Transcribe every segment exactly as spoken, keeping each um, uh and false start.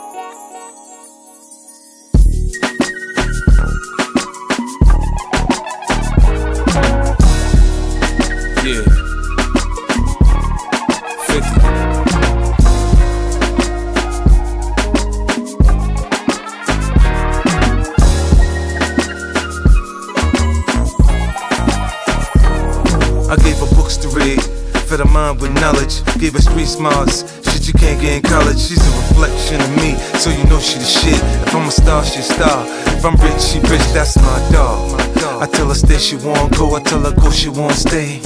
Yeah. fifty. I gave her books to read, fed her mind with knowledge, gave her street smarts, shit you can't get in college. She's a reflection of me, so you know she the shit. If I'm a star, she a star. If I'm rich, she rich, that's my dog. I tell her stay, she won't go. I tell her go, she won't stay.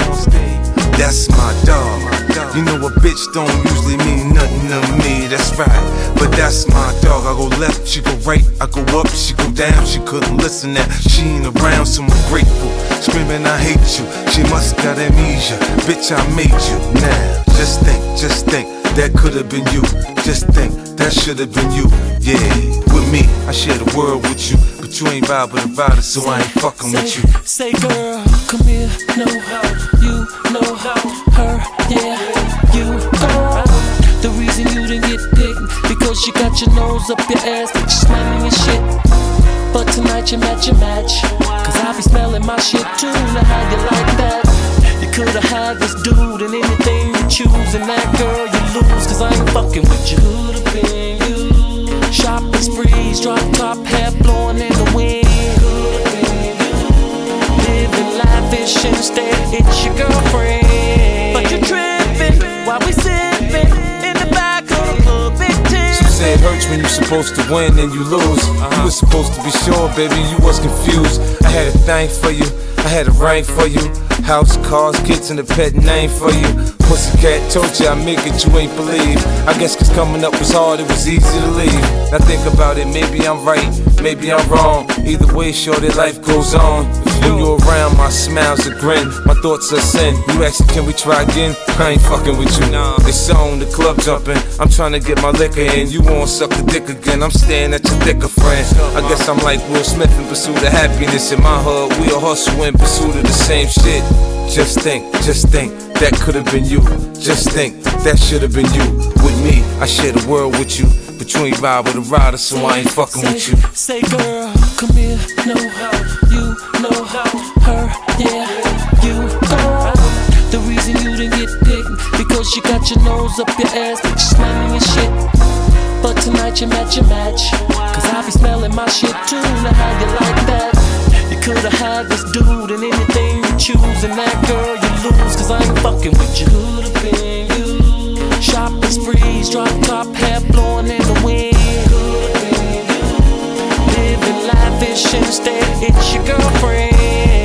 That's my dog. You know a bitch don't usually mean nothing to me, that's right. But that's my dog. I go left, she go right. I go up, she go down. She couldn't listen that she ain't around, so I'm grateful. Screaming I hate you, she must got amnesia. Bitch, I made you. Now, just think, just think, that could've been you. Just think, that should've been you. Yeah, with me, I share the world with you. But you ain't vibe with a rider, so I ain't fucking with you. Say girl, come here, no, you know her, yeah, you know. The reason you didn't get picked, because you got your nose up your ass, but you smelling your shit. But tonight you match your match, cause I be smelling my shit too. Now how you like that? You could've had this dude and anything you choose, and that girl you lose, cause I ain't fucking with you. Could've been you. Shopping sprees, drop top, hair blowing in the wind. Could've been you. Living lavish instead, it's your girlfriend. But you're tripping while we sipping in the back of the club, big ten. She said it hurts when you're supposed to win and you lose. You was supposed to be sure, baby, you was confused. I had a thing for you, I had a ring for you. House, cars, kids, and a pet name for you. Pussycat told you I make it, you ain't believe. I guess cause coming up was hard, it was easy to leave. Now think about it, maybe I'm right, maybe I'm wrong. Either way, sure that life goes on. When you're around, my smile's a grin, my thoughts are sin. You ask me, can we try again? I ain't fucking with you. It's on, the club jumping, I'm trying to get my liquor in. You won't suck the dick again, I'm staring at your thicker friend. I guess I'm like Will Smith in pursuit of happiness. In my hood, we all hustle in pursuit of the same shit. Just think, just think, that could've been you. Just think, that should've been you. With me, I share the world with you. But you ain't vibe with a rider, so I ain't fucking with you. Say girl, come here, no, you know her, yeah, you know. The reason you didn't get picked, because you got your nose up your ass, but you smelling your shit. But tonight you match your match, cause I be smelling my shit too. Now how you like that? You could've had this dude and anything you choose, and that girl you lose, cause I ain't fucking with you. Could've been you. Shopping sprees, drop top, hair blowing in the wind. Could've been you. Living lavish instead, it's your girlfriend.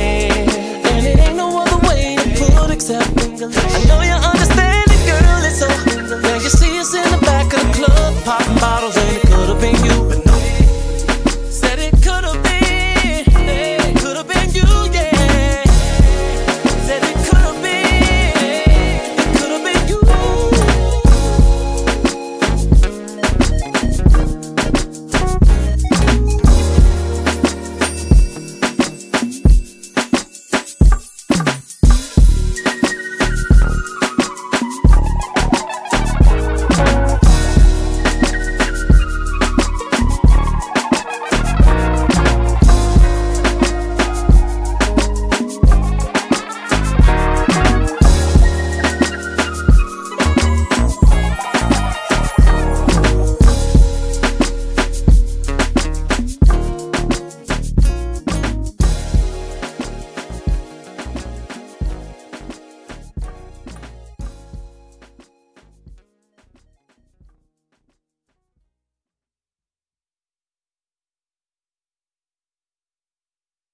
And it ain't no other way to put except I know you understand it, girl, it's so. Now you see us in the back of the club, popping bottles.